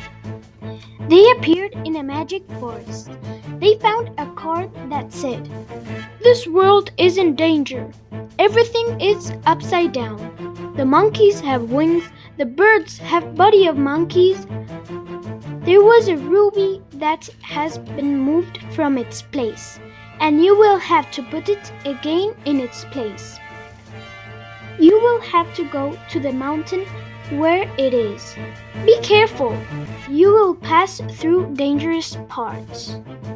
They appeared in a magic forest. They found a card that said, "This world is in danger. Everything is upside down. The monkeys have wings, the birds have body of monkeys. There was a ruby that has been moved from its place, and you will have to put it again in its place. You will have to go to the mountain where it is. Be careful. You will pass through dangerous parts."